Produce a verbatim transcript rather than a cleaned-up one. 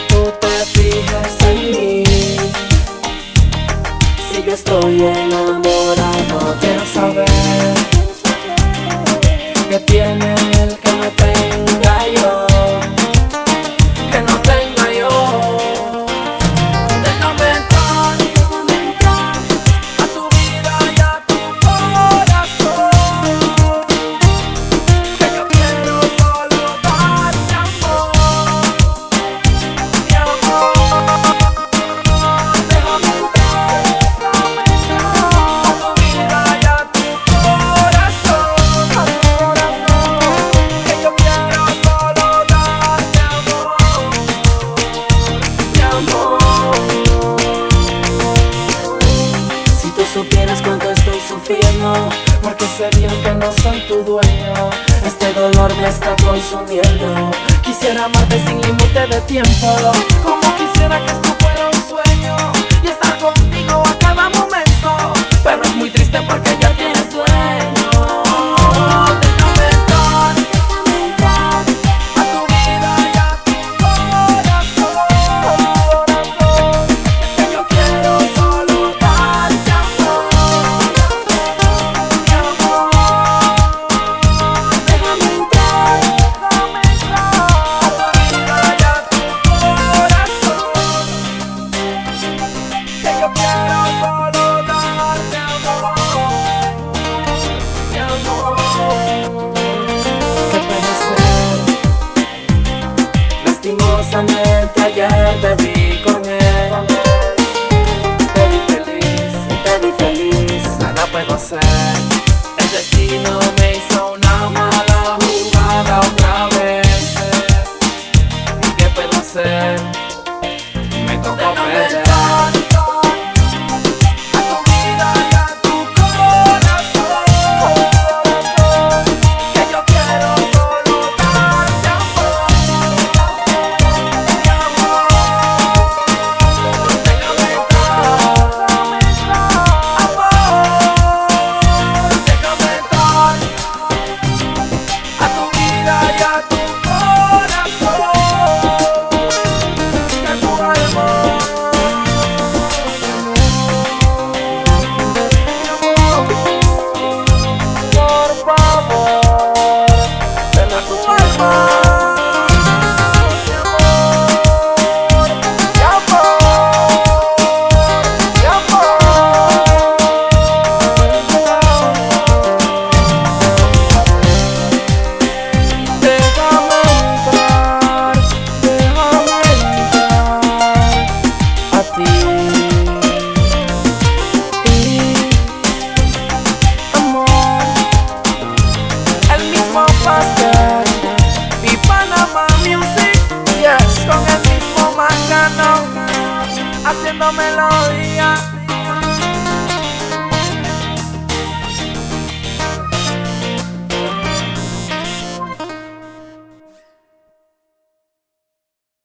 tú te fijes en mí. Si yo estoy enamorado, quiero saber qué tiene él que no tenga yo, que no tenga yo. Déjame entrar a tu vida y a tu corazón, que yo quiero solo darte amor, mi amor. Déjame entrar a tu vida y a tu corazón, que yo quiero solo darte amor, mi amor. Si tú supieras cuánto estoy sufriendo, porque sé bien que no soy tu dueño. Este dolor me está consumiendo. Quisiera amarte sin límite de tiempo, como quisiera que esto fuera un sueño y estar contigo a cada momento. Pero es muy triste porque ya tienes dueño. Déjame entrar a tu vida y a tu corazón, que yo quiero solo darte amor, mi amor. Déjame entrar a tu vida y a tu corazón, que yo quiero solo darte amor, mi amor. ¿Qué puede ser? Lastimosamente ayer te vi con él. Te vi feliz, te vi feliz. Nada puedo hacer. El destino me hizo una mala jugada otra vez. ¿Y qué puedo hacer? Me tocó perder. A tu vida y a tu corazón, que yo quiero solo darte amor, mi amor. Déjame entrar, amor. Déjame entrar a tu vida y a tu corazón, que tu alma, por favor, ven a tu alma, mi amor, mi amor, mi amor. Déjame entrar, déjame entrar a ti. Y amor, el mismo pastel y Panama Music, yes, con el mismo Macano, haciendo melodía.